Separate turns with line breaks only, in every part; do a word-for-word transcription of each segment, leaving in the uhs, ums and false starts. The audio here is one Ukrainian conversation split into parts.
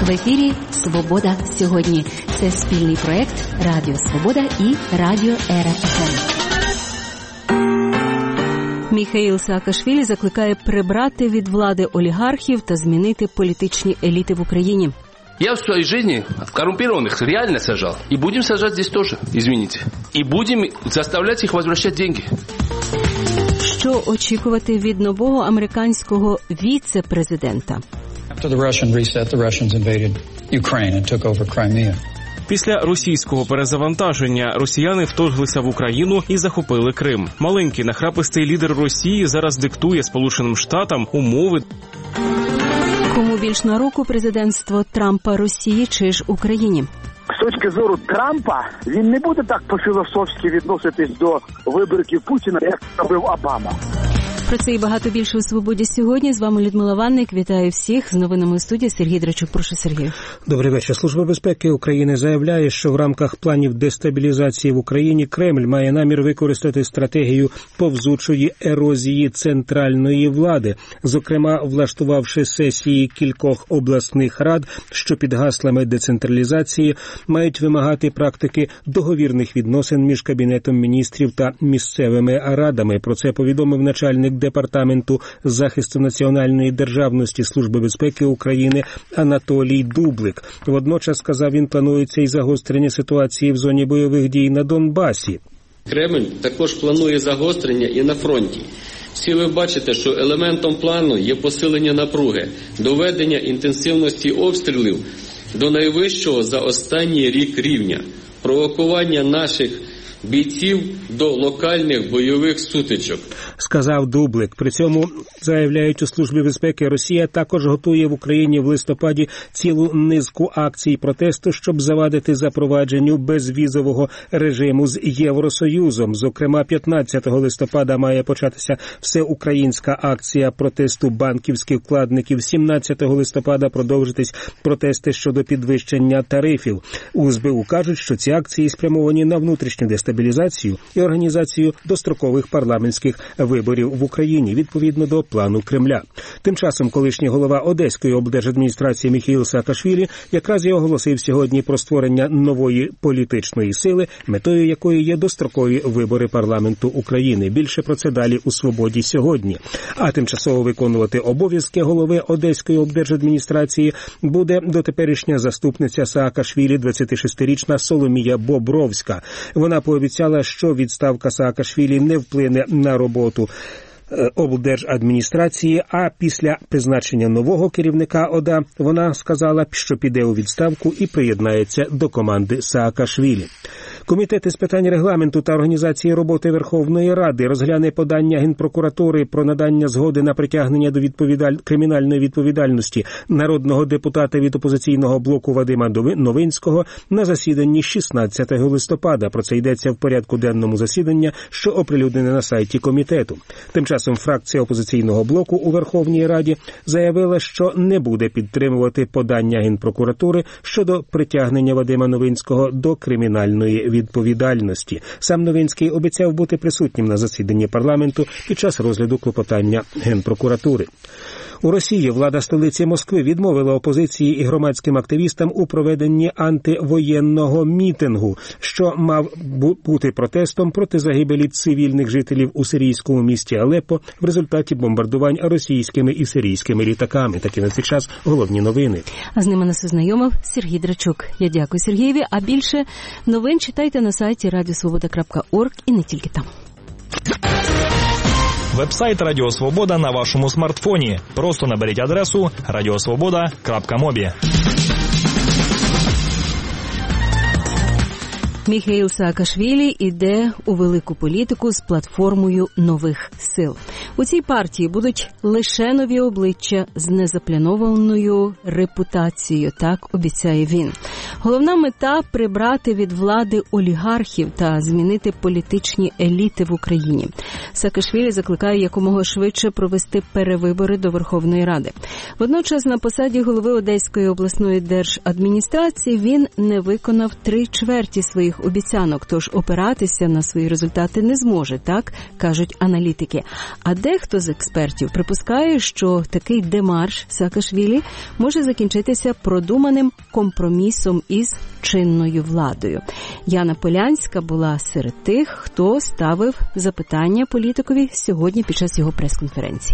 В ефірі «Свобода сьогодні». Це спільний проект Радіо Свобода і Радіо Ера еф ем. Міхаїл Саакашвілі закликає прибрати від влади олігархів та змінити політичні еліти в Україні.
Я в своей жизни коррумпированных реально сажал. И будем сажать здесь тоже, извините. И будем заставлять их возвращать деньги.
Що очікувати від нового американського віце-президента?
Після російського перезавантаження росіяни вторглися в Україну і захопили Крим. Маленький нахрапистий лідер Росії зараз диктує Сполученим Штатам умови.
Кому більш на руку президентство Трампа, Росії чи ж Україні?
З точки зору Трампа, він не буде так по-філософськи відноситись до виборів Путіна, як робив Обама.
Про це і багато більше у «Свободі сьогодні». З вами Людмила Ванник. Вітаю всіх. З новинами у студії Сергій Драчук. Прошу, Сергій.
Добрий вечір. Служба безпеки України заявляє, що в рамках планів дестабілізації в Україні Кремль має намір використати стратегію повзучої ерозії центральної влади, зокрема влаштувавши сесії кількох обласних рад, що під гаслами децентралізації мають вимагати практики договірних відносин між Кабінетом міністрів та місцевими радами. Про це повідомив начальник Департаменту захисту національної державності Служби безпеки України Анатолій Дублик. Водночас, сказав він, планується і загострення ситуації в зоні бойових дій на Донбасі.
Кремль також планує загострення і на фронті. Всі ви бачите, що елементом плану є посилення напруги, доведення інтенсивності обстрілів до найвищого за останній рік рівня, провокування наших бійців до локальних бойових сутичок,
сказав Дублик. При цьому, заявляють у Службі безпеки, Росія також готує в Україні в листопаді цілу низку акцій протесту, щоб завадити запровадженню безвізового режиму з Євросоюзом. Зокрема, п'ятнадцятого листопада має початися всеукраїнська акція протесту банківських вкладників. сімнадцятого листопада продовжитись протести щодо підвищення тарифів. У ес бе у кажуть, що ці акції спрямовані на внутрішню дестабілізацію стабілізацію і організацію дострокових парламентських виборів в Україні відповідно до плану Кремля. Тим часом колишній голова Одеської облдержадміністрації Міхаїл Саакашвілі якраз і оголосив сьогодні про створення нової політичної сили, метою якої є дострокові вибори парламенту України. Більше про це далі у «Свободі сьогодні». А тимчасово виконувати обов'язки голови Одеської облдержадміністрації буде дотеперішня заступниця Саакашвілі, двадцятишестирічна Соломія Бобровська. Вона пообіцяла, що відставка Саакашвілі не вплине на роботу облдержадміністрації, а після призначення нового керівника ОДА вона сказала, що піде у відставку і приєднається до команди Саакашвілі. Комітет із питань регламенту та організації роботи Верховної Ради розгляне подання Генпрокуратури про надання згоди на притягнення до відповідаль... кримінальної відповідальності народного депутата від опозиційного блоку Вадима Новинського на засіданні шістнадцятого листопада. Про це йдеться в порядку денному засідання, що оприлюднене на сайті комітету. Тим часом фракція опозиційного блоку у Верховній Раді заявила, що не буде підтримувати подання Генпрокуратури щодо притягнення Вадима Новинського до кримінальної відповідальності. відповідальності. Сам Новинський обіцяв бути присутнім на засіданні парламенту під час розгляду клопотання Генпрокуратури. У Росії влада столиці Москви відмовила опозиції і громадським активістам у проведенні антивоєнного мітингу, що мав бути протестом проти загибелі цивільних жителів у сирійському місті Алеппо в результаті бомбардувань російськими і сирійськими літаками. Такі на цей час головні новини.
А з ними нас ознайомив Сергій Драчук. Я дякую Сергієві, а більше новин читайте на сайті радіо свобода крапка орг і не тільки там.
Веб-сайт Радіо Свобода на вашому смартфоні. Просто наберіть адресу радіосвобода крапка мобі.
Міхаїл Саакашвілі іде у велику політику з платформою нових сил. У цій партії будуть лише нові обличчя з незапланованою репутацією, так обіцяє він. Головна мета – прибрати від влади олігархів та змінити політичні еліти в Україні. Саакашвілі закликає якомога швидше провести перевибори до Верховної Ради. Водночас на посаді голови Одеської обласної держадміністрації він не виконав три чверті своїх жодних обіцянок, тож опиратися на свої результати не зможе, так кажуть аналітики. А дехто з експертів припускає, що такий демарш Саакашвілі може закінчитися продуманим компромісом із чинною владою. Яна Полянська була серед тих, хто ставив запитання політикові сьогодні під час його прес-конференції.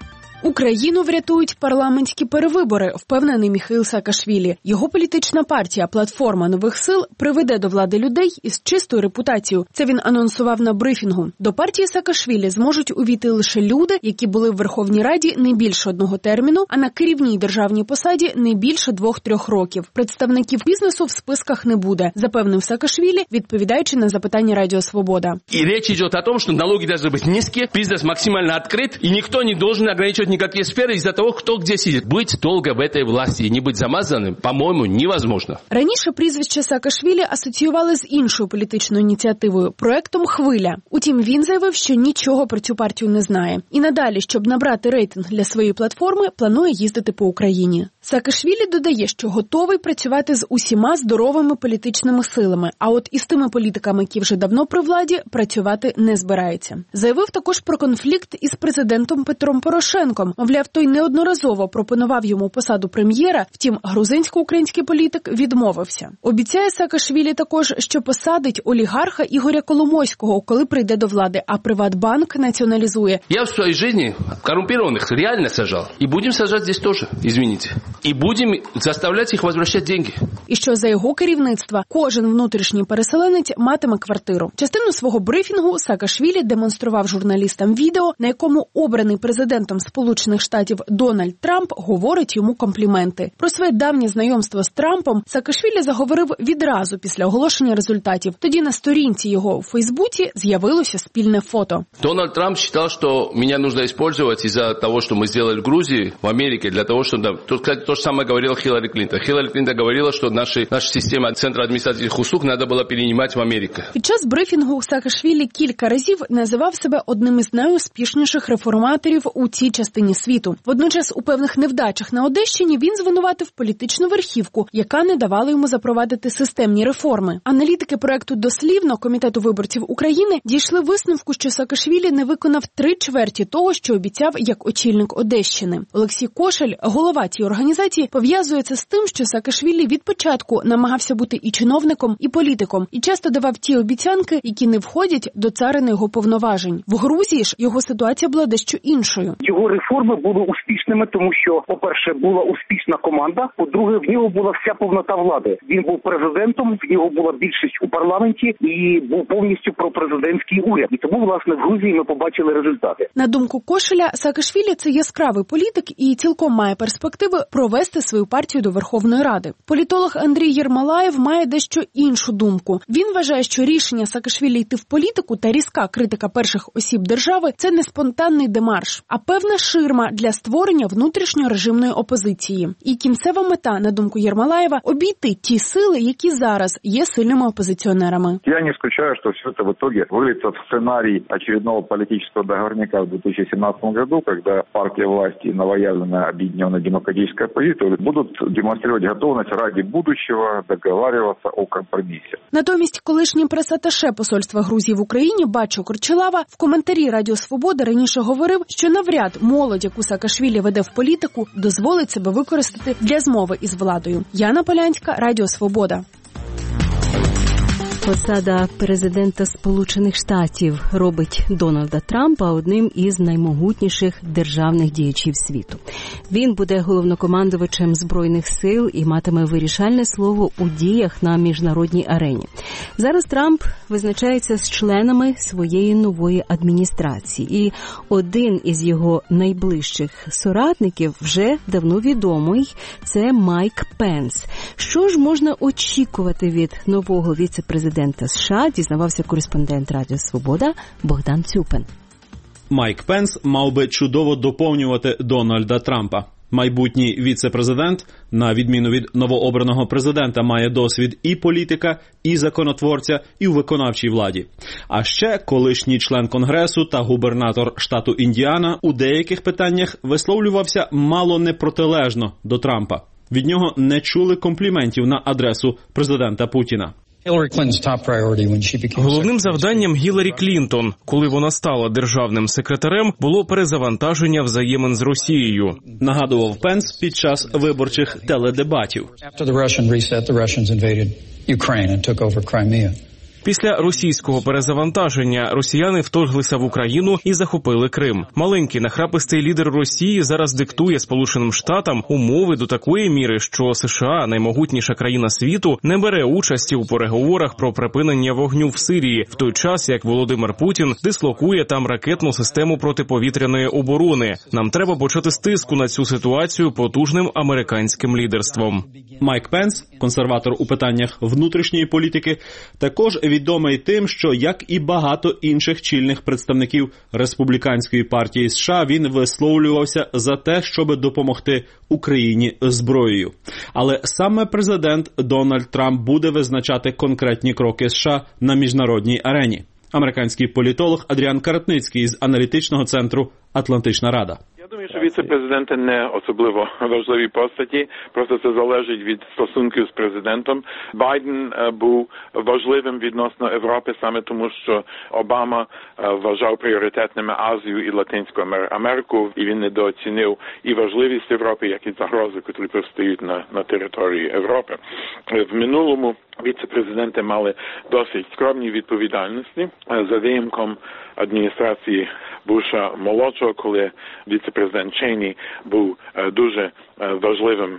Україну врятують парламентські перевибори, впевнений Міхаїл Саакашвілі. Його політична партія «Платформа нових сил» приведе до влади людей із чистою репутацією. Це він анонсував на брифінгу. До партії Саакашвілі зможуть увійти лише люди, які були в Верховній Раді не більше одного терміну, а на керівній державній посаді не більше двох-трьох років. Представників бізнесу в списках не буде, запевнив Саакашвілі, відповідаючи на запитання Радіо Свобода.
І речь йде о том, що налоги должны бути низькі, бізнес максимально відкрит, і ніхто не должен ограничувати никакие сферы из-за того, кто где сидит. Быть долго в этой власти и не быть замазанным, по-моему, невозможно.
Раніше прізвище Саакашвілі асоціювали з іншою політичною ініціативою – проектом «Хвиля». Утім, він заявив, що нічого про цю партію не знає. І надалі, щоб набрати рейтинг для своєї платформи, планує їздити по Україні. Саакашвілі додає, що готовий працювати з усіма здоровими політичними силами, а от із тими політиками, які вже давно при владі, працювати не збирається. Заявив також про конфлікт із президентом Петром Порошенком. Мовляв, той неодноразово пропонував йому посаду прем'єра, втім, грузинсько-український політик відмовився. Обіцяє Саакашвілі також, що посадить олігарха Ігоря Коломойського, коли прийде до влади, а Приватбанк націоналізує.
Я в своїй житті коррумпированных реально сажав. І будемо сажати здесь теж, извините. І будемо заставляти їх возвращати деньги.
І що за його керівництва кожен внутрішній переселенець матиме квартиру. Частину свого брифінгу Саакашвілі демонстрував журналістам відео, на якому обраний президентом Сполучених Штатів Дональд Трамп говорить йому компліменти. Про своє давнє знайомство з Трампом Саакашвілі заговорив відразу після оголошення результатів. Тоді на сторінці його у Фейсбуці з'явилося спільне фото.
Дональд Трамп вважав, що мене потрібно використовувати із-за того, що ми зробили в Грузії, в Америці, для того, щоб... Кстати, то же самое говорила Хиллари Клинтон. Хиллари Клинтон говорила, что наши, наша система Центра административных услуг надо было перенимать в Америке.
Під час брифінгу Саакашвілі кілька разів називав себе одним із найуспішніших реформаторів у цій частині світу. Водночас у певних невдачах на Одещині він звинуватив політичну верхівку, яка не давала йому запровадити системні реформи. Аналітики проекту «Дослівно» Комітету виборців України дійшли висновку, що Саакашвілі не виконав три чверті того, що обіцяв як очільник Одещини. Олексій Кошель, голова цієї організації, пов'язує це з тим, що Саакашвілі від початку намагався бути і чиновником, і політиком, і часто давав ті обіцянки, які не входять до царини його повноважень. В Грузії ж його ситуація була дещо іншою.
Його реформи були успішними, тому що, по-перше, була успішна команда, по-друге, в нього була вся повнота влади. Він був президентом, в нього була більшість у парламенті і був повністю пропрезидентський уряд. І тому, власне, в Грузії ми побачили результати.
На думку Кошеля, Саакашвілі – це яскравий політик і цілком має перспективи провести свою партію до Верховної Ради. Політолог Андрій Єрмолаєв має дещо іншу думку. Він вважає, що рішення Саакашвілі йти в політику та різка критика перших осіб держави – це не спонтанний демарш, а певна ширма для створення внутрішньорежимної опозиції. І кінцева мета, на думку Єрмолаєва, обійти ті сили, які зараз є сильними опозиціонерами.
Я не исключаю, что все это в итоге выльется в сценарий очередного политического договорника в две тысячи семнадцатом году, когда партия власти и новоявленная объединенная демократическая оппозиция будут демонстрировать готовность ради будущего договариваться о компромиссе.
Натомість колишній прес-аташе посольства Грузії в Україні Бачо Корчелава в коментарі Радіо Свобода раніше говорив, що навряд молодь, яку Саакашвілі веде в політику, дозволить себе використати для змови із владою. Яна Полянська, Радіо Свобода.
Посада президента Сполучених Штатів робить Дональда Трампа одним із наймогутніших державних діячів світу. Він буде головнокомандувачем Збройних сил і матиме вирішальне слово у діях на міжнародній арені. Зараз Трамп визначається з членами своєї нової адміністрації, і один із його найближчих соратників вже давно відомий – це Майк Пенс. Що ж можна очікувати від нового віце-президента США, дізнавався кореспондент Радіо Свобода Богдан Цюпин.
Майк Пенс мав би чудово доповнювати Дональда Трампа. Майбутній віце-президент, на відміну від новообраного президента, має досвід і політика, і законотворця, і у виконавчій владі. А ще колишній член Конгресу та губернатор штату Індіана у деяких питаннях висловлювався мало не протилежно до Трампа. Від нього не чули компліментів на адресу президента Путіна.
Головним завданням Гіларі Клінтон, коли вона стала державним секретарем, було перезавантаження взаємин з Росією.
Нагадував Пенс під час виборчих теледебатів.
Після російського перезавантаження росіяни вторглися в Україну і захопили Крим. Маленький нахрапистий лідер Росії зараз диктує Сполученим Штатам умови до такої міри, що США, наймогутніша країна світу, не бере участі у переговорах про припинення вогню в Сирії, в той час як Володимир Путін дислокує там ракетну систему протиповітряної оборони. Нам треба почати стиску на цю ситуацію потужним американським лідерством.
Майк Пенс, консерватор у питаннях внутрішньої політики, також відомий тим, що, як і багато інших чільних представників республіканської партії США, він висловлювався за те, щоб допомогти Україні зброєю. Але саме президент Дональд Трамп буде визначати конкретні кроки США на міжнародній арені. Американський політолог Адріан Каратницький з аналітичного центру «Атлантична Рада».
Я думаю, що віце-президенти не особливо важливі постаті, просто це залежить від стосунків з президентом. Байден був важливим відносно Європи саме тому, що Обама вважав пріоритетними Азію і Латинську Америку, і він недооцінив і важливість Європи, як і загрози, які постають на, на території Європи. В минулому віце-президенти мали досить скромні відповідальності за виїмком адміністрації Буша молодшого, коли віце-президент Чейні був дуже важливим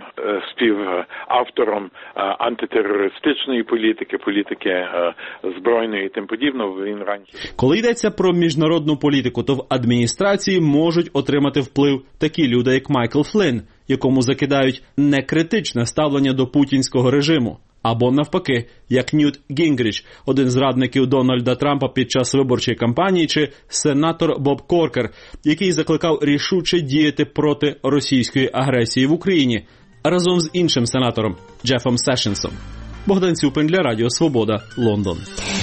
співавтором антитерористичної політики, політики збройної і тим подібне. Він раніше.
Коли йдеться про міжнародну політику, то в адміністрації можуть отримати вплив такі люди, як Майкл Флінн, якому закидають некритичне ставлення до путінського режиму. Або навпаки, як Ньют Гінгріч, один з радників Дональда Трампа під час виборчої кампанії, чи сенатор Боб Коркер, який закликав рішуче діяти проти російської агресії в Україні, разом з іншим сенатором Джефом Сешенсом. Богдан Цюпин для Радіо Свобода, Лондон.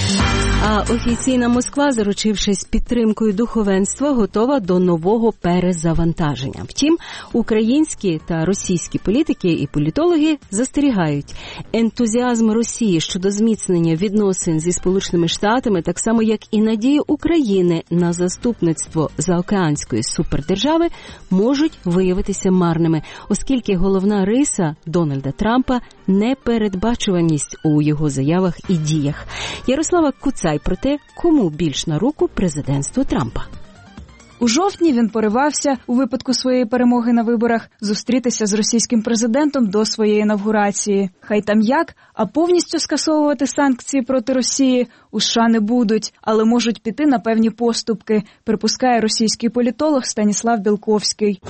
А офіційна Москва, заручившись підтримкою духовенства, готова до нового перезавантаження. Втім, українські та російські політики і політологи застерігають. Ентузіазм Росії щодо зміцнення відносин зі Сполученими Штатами, так само як і надії України на заступництво заокеанської супердержави, можуть виявитися марними, оскільки головна риса Дональда Трампа – непередбачуваність у його заявах і діях. Ярослава Куцай про те, кому більш на руку президентство Трампа.
У жовтні він поривався, у випадку своєї перемоги на виборах, зустрітися з російським президентом до своєї інавгурації. Хай там як, а повністю скасовувати санкції проти Росії у США не будуть, але можуть піти на певні поступки, припускає російський політолог Станіслав Білковський.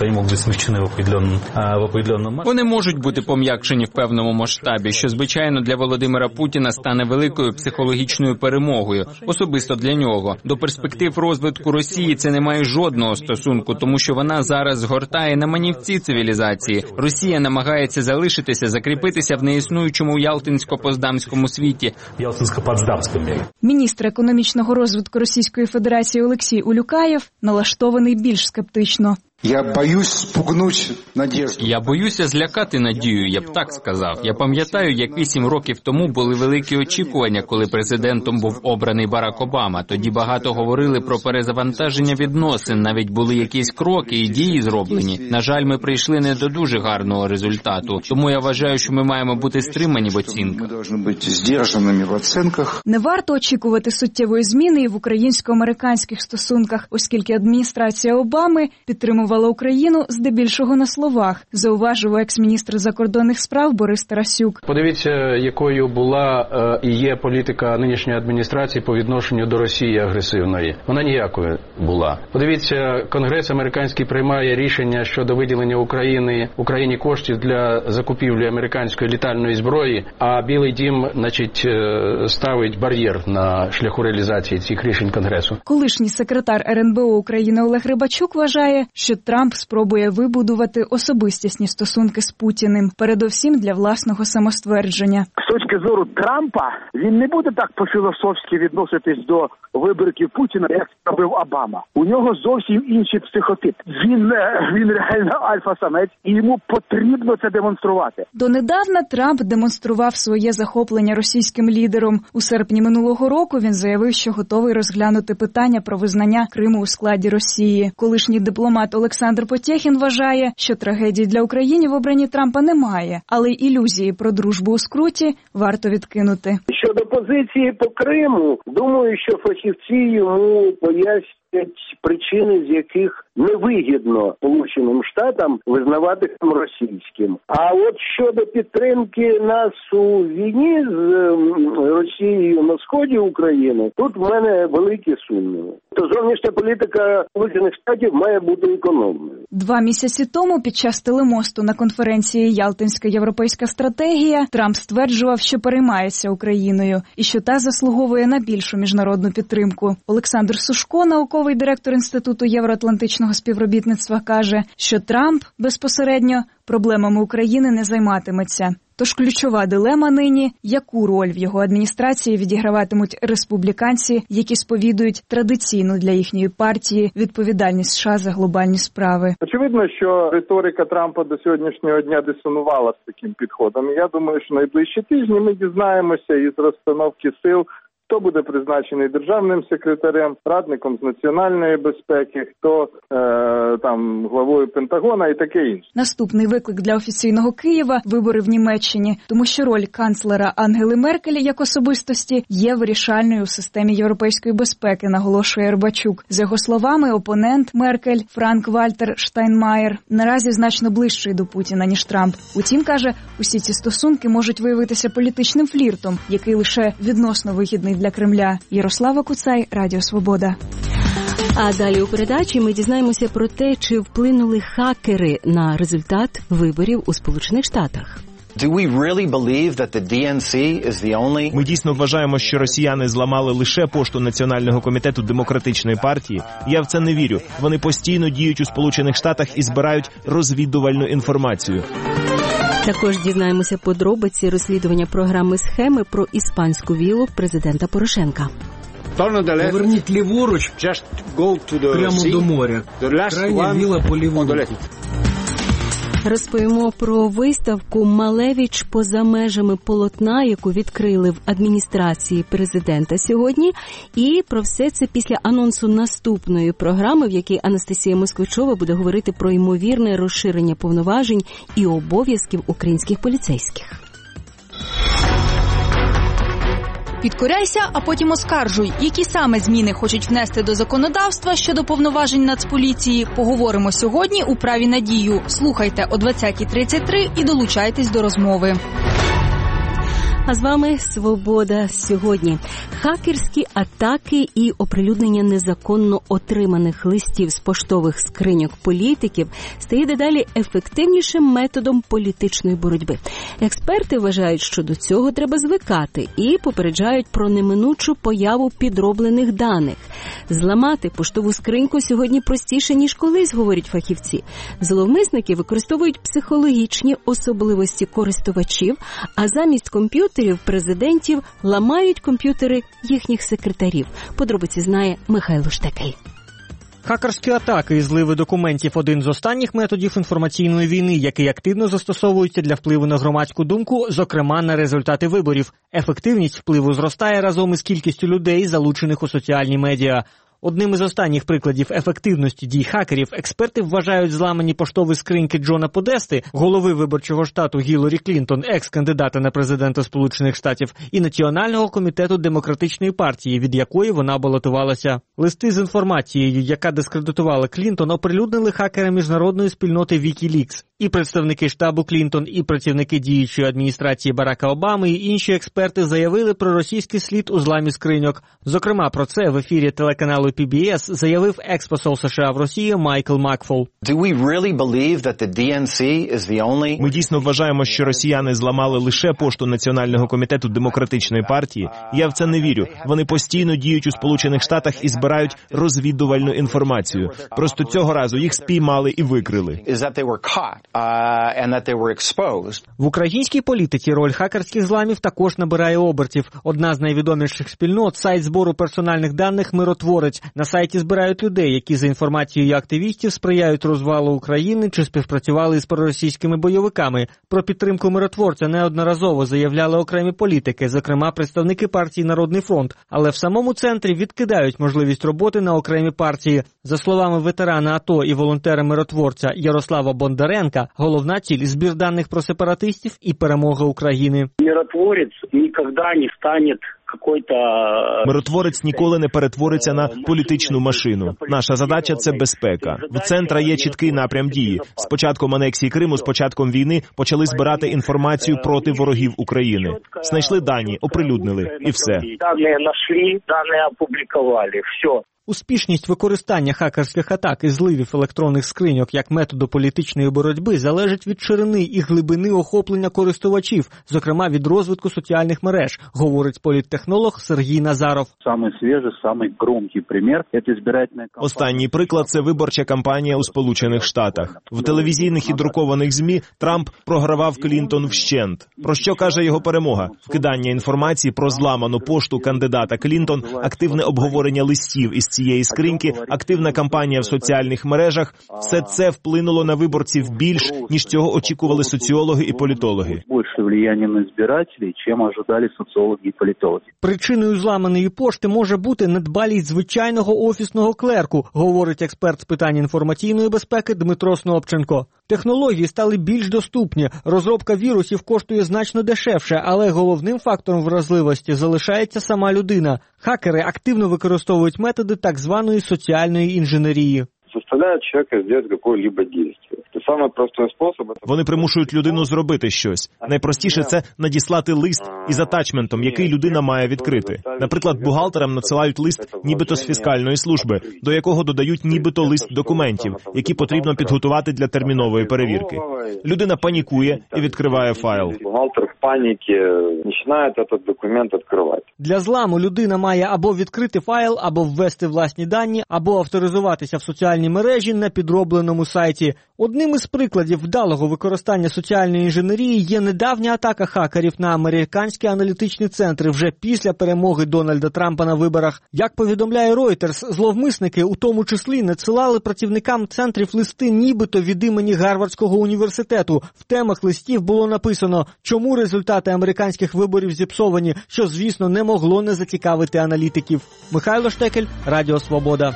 Вони можуть бути пом'якшені в певному масштабі, що, звичайно, для Володимира Путіна стане великою психологічною перемогою, особисто для нього. До перспектив розвитку Росії це не має жодного стосунку, тому що вона зараз згортає на манівці цивілізації. Росія намагається залишитися, закріпитися в неіснуючому Ялтинсько-Поздамському світі.
Міністр економічного розвитку Російської Федерації Олексій Улюкаєв налаштований більш скептично.
Я боюсь спугнуть надежду.
Я боюся злякати надію, я б так сказав. Я пам'ятаю, як вісім років тому були великі очікування, коли президентом був обраний Барак Обама. Тоді багато говорили про перезавантаження відносин, навіть були якісь кроки і дії зроблені. На жаль, ми прийшли не до дуже гарного результату. Тому я вважаю, що ми маємо бути стримані в оцінках.
Ми повинні бути здержаними в оцінках.
Не варто очікувати суттєвої зміни і в українсько-американських стосунках, оскільки адміністрація Обами підтримувала Україну здебільшого на словах, зауважив екс-міністр закордонних справ Борис Тарасюк.
Подивіться, якою була е, і є політика нинішньої адміністрації по відношенню до Росії агресивної. Вона ніякою була. Подивіться, Конгрес американський приймає рішення щодо виділення України Україні коштів для закупівлі американської літальної зброї, а Білий дім, значить, ставить бар'єр на шляху реалізації цих рішень Конгресу.
Колишній секретар РНБО України Олег Рибачук вважає, що
Трамп спробує вибудувати особистісні стосунки з Путіним, передовсім для власного самоствердження.
З точки зору Трампа, він не буде так по-філософськи відноситись до виборків Путіна, як робив Обама. У нього зовсім інший психотип. Він, він реально альфа-самець, і йому потрібно це демонструвати.
Донедавна Трамп демонстрував своє захоплення російським лідером. У серпні минулого року він заявив, що готовий розглянути питання про визнання Криму у складі Росії. Колишній дипломат Олександр Потєхін вважає, що трагедії для України в обранні Трампа немає, але ілюзії про дружбу у скруті варто відкинути.
Щодо позиції по Криму, думаю, що фахівці йому пояснять причини, з яких невигідно Сполученим Штатам визнавати Крим російським. А от щодо підтримки нас у війні з Росією на сході України, тут в мене великі сумніви. То зовнішня політика Сполучених Штатів має бути економною.
Два місяці тому під час телемосту на конференції «Ялтинська європейська стратегія» Трамп стверджував, що переймається Україною і що та заслуговує на більшу міжнародну підтримку. Олександр Сушко, науковий директор Інституту євроатлантичного співробітництва, каже, що Трамп безпосередньо проблемами України не займатиметься. Тож ключова дилема нині – яку роль в його адміністрації відіграватимуть республіканці, які сповідують традиційну для їхньої партії відповідальність США за глобальні справи.
Очевидно, що риторика Трампа до сьогоднішнього дня дисонувала з таким підходом. І я думаю, що найближчі тижні ми дізнаємося із розстановки сил, хто буде призначений державним секретарем, радником з національної безпеки, хто е, там главою Пентагона і таке інше.
Наступний виклик для офіційного Києва – вибори в Німеччині, тому що роль канцлера Ангели Меркель як особистості є вирішальною у системі європейської безпеки, наголошує Рибачук. За його словами, опонент Меркель Франк-Вальтер Штайнмаєр наразі значно ближчий до Путіна, ніж Трамп. Утім, каже, усі ці стосунки можуть виявитися політичним фліртом, який лише відносно вигідний для Кремля. Ярослава Куцай, Радіо Свобода.
А далі у передачі ми дізнаємося про те, чи вплинули хакери на результат виборів у Сполучених Штатах.
Ми дійсно вважаємо, що росіяни зламали лише пошту Національного комітету Демократичної партії? Я в це не вірю. Вони постійно діють у Сполучених Штатах і збирають розвідувальну інформацію.
Також дізнаємося подробиці розслідування програми схеми про іспанську вілу президента Порошенка.
Поверніть ліворуч, прямо до моря. Крайня віла по лівому.
Розповімо про виставку «Малевич поза межами полотна», яку відкрили в адміністрації президента сьогодні. І про все це після анонсу наступної програми, в якій Анастасія Москвичова буде говорити про ймовірне розширення повноважень і обов'язків українських поліцейських.
Підкоряйся, а потім оскаржуй. Які саме зміни хочуть внести до законодавства щодо повноважень Нацполіції, поговоримо сьогодні у «Праві на дію». Слухайте о двадцятій тридцять три і долучайтесь до розмови.
А з вами «Свобода сьогодні». Хакерські атаки і оприлюднення незаконно отриманих листів з поштових скриньок політиків стає дедалі ефективнішим методом політичної боротьби. Експерти вважають, що до цього треба звикати і попереджають про неминучу появу підроблених даних. Зламати поштову скриньку сьогодні простіше, ніж колись, говорять фахівці. Зловмисники використовують психологічні особливості користувачів, а замість комп'ютерів президентів ламають комп'ютери їхніх секретарів. Подробиці знає Михайло Штекель.
Хакерські атаки і зливи документів – один з останніх методів інформаційної війни, який активно застосовується для впливу на громадську думку, зокрема на результати виборів. Ефективність впливу зростає разом із кількістю людей, залучених у соціальні медіа. Одним із останніх прикладів ефективності дій хакерів експерти вважають зламані поштові скриньки Джона Подести, голови виборчого штату Гіларі Клінтон, екс-кандидата на президента Сполучених Штатів, і Національного комітету Демократичної партії, від якої вона балотувалася. Листи з інформацією, яка дискредитувала Клінтон, оприлюднили хакери міжнародної спільноти WikiLeaks. І представники штабу Клінтон, і працівники діючої адміністрації Барака Обами, і інші експерти заявили про російський слід у зламі скриньок. Зокрема, про це в ефірі телеканалу пі бі ес заявив екс-посол США в Росії Майкл Макфол.
Ми дійсно вважаємо, що росіяни зламали лише пошту Національного комітету демократичної партії. Я в це не вірю. Вони постійно діють у Сполучених Штатах і збирають розвідувальну інформацію. Просто цього разу їх спіймали і викрили.
В українській політиці роль хакерських зламів також набирає обертів. Одна з найвідоміших спільнот – сайт збору персональних даних «Миротворець». На сайті збирають людей, які за інформацією активістів сприяють розвалу України чи співпрацювали з проросійськими бойовиками. Про підтримку «Миротворця» неодноразово заявляли окремі політики, зокрема представники партії «Народний фронт». Але в самому центрі відкидають можливість роботи на окремі партії. За словами ветерана АТО і волонтера «Миротворця» Ярослава Бондаренка, головна ціль – збір даних про сепаратистів і перемога України.
«Миротворець ніколи не стане
Миротворець ніколи не перетвориться на політичну машину. Наша задача – це безпека. В центра є чіткий напрям дії. З початком анексії Криму, з початком війни почали збирати інформацію проти ворогів України. Знайшли дані, оприлюднили і все.
Дані знайшли, дані опублікували, все.
Успішність використання хакерських атак і зливів електронних скриньок як методу політичної боротьби залежить від ширини і глибини охоплення користувачів, зокрема від розвитку соціальних мереж, говорить політтехнолог Сергій Назаров.
Самий свіжий, самий громкий приклад – це збирательна кампанія.
Останній приклад – це виборча кампанія у Сполучених Штатах. В телевізійних і друкованих ЗМІ Трамп програвав Клінтон вщент. Про що каже його перемога? Вкидання інформації про зламану пошту кандидата Клінтон, активне обговорення листів із цієї скриньки, активна кампанія в соціальних мережах – все це вплинуло на виборців більш, ніж цього очікували соціологи і політологи.
Більше влияння на збирателів, ніж очікували соціологи і політологи.
Причиною зламаної пошти може бути недбалість звичайного офісного клерку, говорить експерт з питань інформаційної безпеки Дмитро Снопченко. Технології стали більш доступні, розробка вірусів коштує значно дешевше, але головним фактором вразливості залишається сама людина. Хакери активно використовують методи так званої соціальної інженерії.
Заставляють чоловіка зробити якесь-либо діяння. Це саме простий спосіб.
Вони примушують людину зробити щось. Найпростіше – це надіслати лист із атачментом, який людина має відкрити. Наприклад, бухгалтерам надсилають лист нібито з фіскальної служби, до якого додають нібито лист документів, які потрібно підготувати для термінової перевірки. Людина панікує і відкриває файл.
Бухгалтер в паніці починає цей документ відкривати.
Для зламу людина має або відкрити файл, або ввести власні дані, або авторизуватися в соціальній мережі на підробленому сайті. Одним із прикладів вдалого використання соціальної інженерії є недавня атака хакерів на американські аналітичні центри вже після перемоги Дональда Трампа на виборах. Як повідомляє Reuters, зловмисники у тому числі надсилали працівникам центрів листи нібито від імені Гарвардського університету. В темах листів було написано, чому результати американських виборів зіпсовані, що, звісно, не могло не зацікавити аналітиків. Михайло Штекель, Радіо Свобода.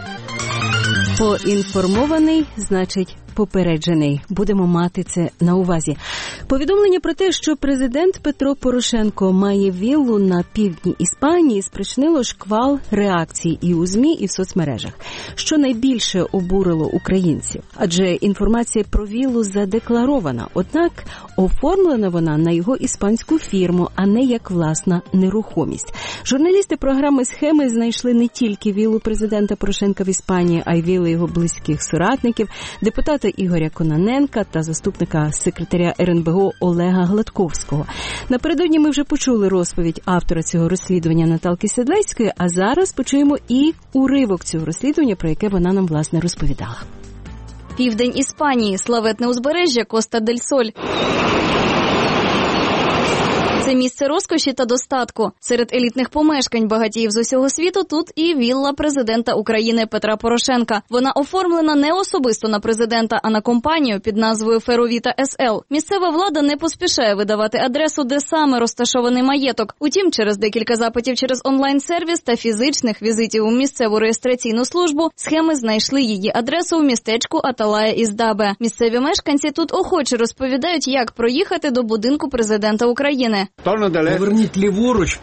Поінформований, значить попереджений. Будемо мати це на увазі. Повідомлення про те, що президент Петро Порошенко має віллу на півдні Іспанії, спричинило шквал реакцій і у ЗМІ, і в соцмережах, що найбільше обурило українців. Адже інформація про віллу задекларована, однак оформлена вона на його іспанську фірму, а не як власна нерухомість. Журналісти програми «Схеми» знайшли не тільки віллу президента Порошенка в Іспанії, а й вілли його близьких соратників, депутата Ігоря Кононенка та заступника секретаря ер ен бе о Олега Гладковського. Напередодні ми вже почули розповідь автора цього розслідування Наталки Седлецької, а зараз почуємо і уривок цього розслідування, про яке вона нам, власне, розповідала.
Південь Іспанії, славетне узбережжя Коста-дель-Соль. Це місце розкоші та достатку. Серед елітних помешкань багатіїв з усього світу тут і вілла президента України Петра Порошенка. Вона оформлена не особисто на президента, а на компанію під назвою Феровіта ес ел. Місцева влада не поспішає видавати адресу, де саме розташований маєток. Утім, через декілька запитів через онлайн-сервіс та фізичних візитів у місцеву реєстраційну службу, схеми знайшли її адресу у містечку Аталая із Дабе. Місцеві мешканці тут охоче розповідають, як проїхати до будинку президента України.
Поверніть ліворуч,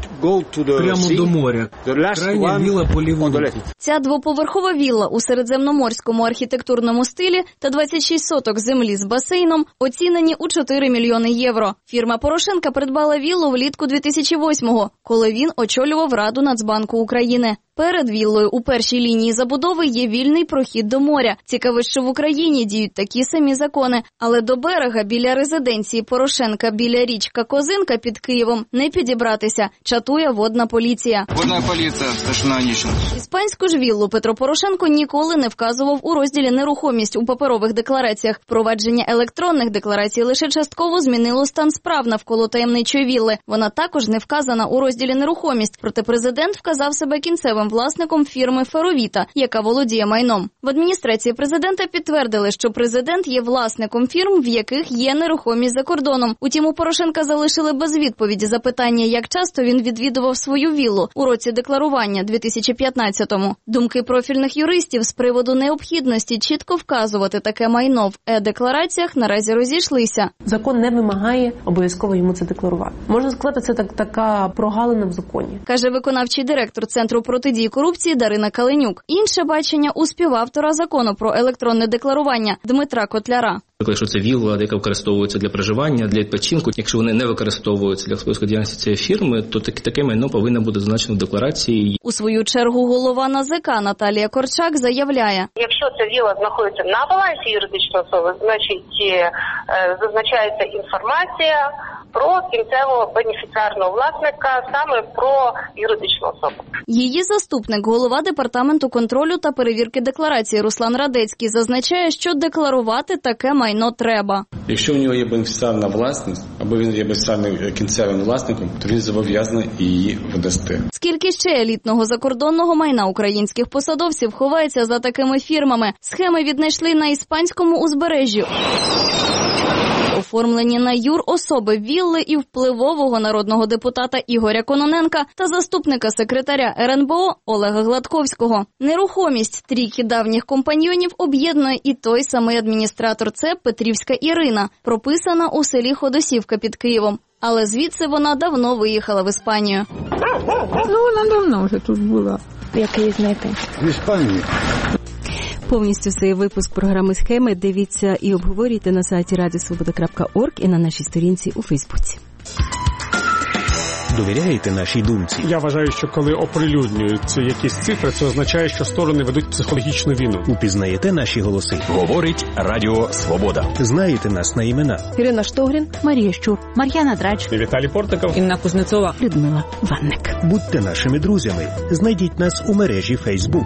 прямо до моря. Крайня вілла поліворуч.
Ця двоповерхова вілла у середземноморському архітектурному стилі та двадцять шість соток землі з басейном оцінені у чотири мільйони євро. Фірма Порошенка придбала віллу влітку дві тисячі восьмого, коли він очолював Раду Нацбанку України. Перед віллою у першій лінії забудови є вільний прохід до моря. Цікаво, що в Україні діють такі самі закони. Але до берега біля резиденції Порошенка біля річка Козинка під Києвом не підібратися. Чатує водна поліція.
Водна поліція, Сташнанічна.
Іспанську ж віллу Петро Порошенко ніколи не вказував у розділі «Нерухомість» у паперових деклараціях. Впровадження електронних декларацій лише частково змінило стан справ навколо таємничої вілли. Вона також не вказана у розділі «Нерухомість». Проте президент вказав себе кінцевим власником фірми «Феровіта», яка володіє майном. В адміністрації президента підтвердили, що президент є власником фірм, в яких є нерухомість за кордоном. Утім, у Порошенка залишили без відповіді запитання, як часто він відвідував свою віллу у році декларування дві тисячі п'ятнадцятому. Думки профільних юристів з приводу необхідності чітко вказувати таке майно в е-деклараціях наразі розійшлися.
Закон не вимагає обов'язково йому це декларувати. Можна сказати, це так, така прогалина в законі.
Каже виконавчий директор Центру протидії корупції Дарина Каленюк. Інше бачення у співавтора закону про електронне декларування Дмитра Котляра.
Якщо це вілла, яка використовується для проживання, для відпочинку, якщо вони не використовуються для господарської діяльності цієї фірми, то таке, таке майно повинно бути зазначено в декларації.
У свою чергу голова НАЗК Наталія Корчак заявляє:
якщо ця вілла знаходиться на балансі юридичної особи, значить е, зазначається інформація про кінцевого бенефіціарного власника, саме про юридичну особу.
Її заступник, голова департаменту контролю та перевірки декларації Руслан Радецький, зазначає, що декларувати таке майно треба.
Якщо у нього є бенефіціарна власність, або він є бенефіціарним кінцевим власником, то він зобов'язаний її видасти.
Скільки ще елітного закордонного майна українських посадовців ховається за такими фірмами? Схеми віднайшли на іспанському узбережжі. Оформлені на юрособи вілли і впливового народного депутата Ігоря Кононенка та заступника секретаря ер ен бе о Олега Гладковського. Нерухомість трійки давніх компаньйонів об'єднує і той самий адміністратор. Це Петрівська Ірина, прописана у селі Ходосівка під Києвом. Але звідси вона давно виїхала в Іспанію.
Ну, вона давно вже тут була. Як її знайти?
В Іспанії.
Повністю цей випуск програми «Схеми» дивіться і обговорюйте на сайті радіо свобода крапка орг і на нашій сторінці у Фейсбуці.
Довіряєте нашій думці?
Я вважаю, що коли оприлюднюються якісь цифри, це означає, що сторони ведуть психологічну війну.
Упізнаєте наші голоси? Говорить Радіо Свобода. Знаєте нас на імена?
Ірина Штогрін, Марія Щур, Мар'яна Драч,
Віталій Портников,
Інна Кузнецова,
Людмила Ванник.
Будьте нашими друзями. Знайдіть нас у мережі Фейсбук.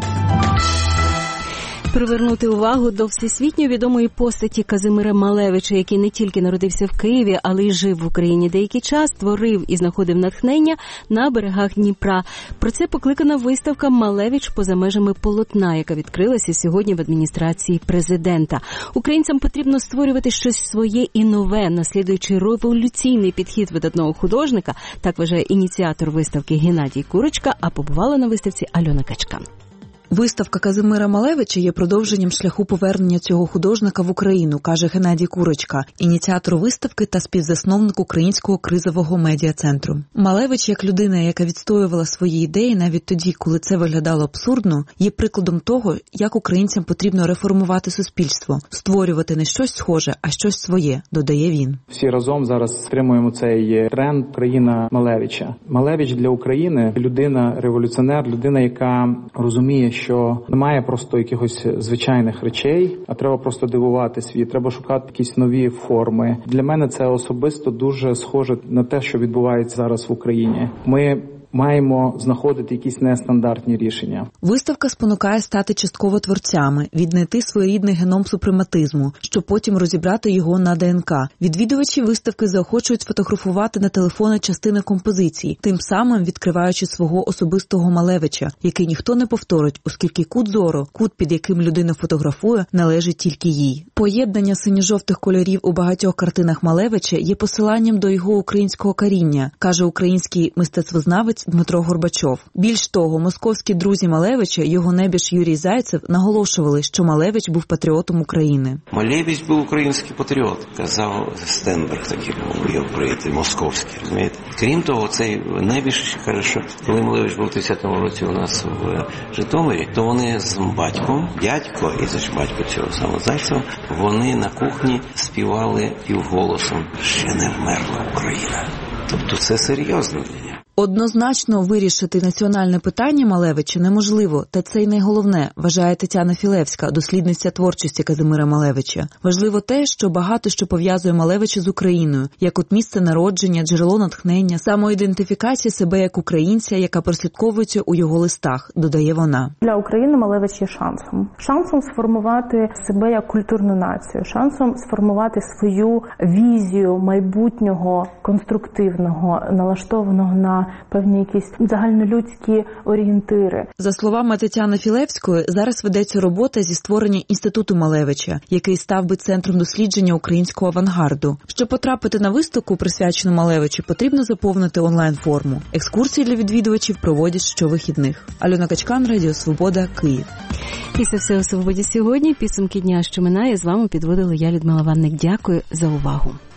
Привернути увагу до всесвітньо відомої постаті Казимира Малевича, який не тільки народився в Києві, але й жив в Україні деякий час, створив і знаходив натхнення на берегах Дніпра. Про це покликана виставка «Малевич поза межами полотна», яка відкрилася сьогодні в адміністрації президента. Українцям потрібно створювати щось своє і нове, наслідуючи революційний підхід видатного художника, так вважає ініціатор виставки Геннадій Курочка, а побувала на виставці Альона Качка.
Виставка Казимира Малевича є продовженням шляху повернення цього художника в Україну, каже Геннадій Курочка, ініціатор виставки та співзасновник Українського кризового медіа-центру. Малевич, як людина, яка відстоювала свої ідеї навіть тоді, коли це виглядало абсурдно, є прикладом того, як українцям потрібно реформувати суспільство, створювати не щось схоже, а щось своє, додає він.
Всі разом зараз стримуємо цей тренд «Країна Малевича». Малевич для України – людина-революціонер, людина, яка розуміє, що немає просто якихось звичайних речей, а треба просто дивувати світ, треба шукати якісь нові форми. Для мене це особисто дуже схоже на те, що відбувається зараз в Україні. Ми маємо знаходити якісь нестандартні рішення.
Виставка спонукає стати частково творцями, віднайти своєрідний геном супрематизму, щоб потім розібрати його на де ен ка. Відвідувачі виставки заохочують фотографувати на телефони частини композицій, тим самим відкриваючи свого особистого Малевича, який ніхто не повторить, оскільки кут зору, кут, під яким людина фотографує, належить тільки їй. Поєднання синьо-жовтих кольорів у багатьох картинах Малевича є посиланням до його українського коріння, каже український мистецтвознавець Дмитро Горбачов. Більш того, московські друзі Малевича, його небіж Юрій Зайцев, наголошували, що Малевич був патріотом України.
Малевич був український патріот, казав Стенберг, такий був його приятель московський, розумієте. Крім того, цей небіж каже, що коли Малевич був у тридцятому році у нас в Житомирі, то вони з батьком, дядько і це ж батько цього самого Зайцева, вони на кухні співали півголосом «Ще не вмерла Україна». Тобто це серйозно.
Однозначно вирішити національне питання Малевича неможливо, та це й найголовне, вважає Тетяна Філевська, дослідниця творчості Казимира Малевича. Важливо те, що багато що пов'язує Малевича з Україною, як от місце народження, джерело натхнення, самоідентифікація себе як українця, яка прослідковується у його листах, додає вона.
Для України Малевич є шансом. Шансом сформувати себе як культурну націю, шансом сформувати свою візію майбутнього, конструктивного, налаштованого на певні якісь загальнолюдські орієнтири.
За словами Тетяни Філевської, зараз ведеться робота зі створення Інституту Малевича, який став би центром дослідження українського авангарду. Щоб потрапити на виставку, присвячену Малевичу, потрібно заповнити онлайн-форму. Екскурсії для відвідувачів проводять щовихідних. Альона Качкан, Радіо Свобода, Київ.
І це все у «Свободі» сьогодні. Підсумки дня, що минає, з вами підводила я, Людмила Ванник. Дякую за увагу.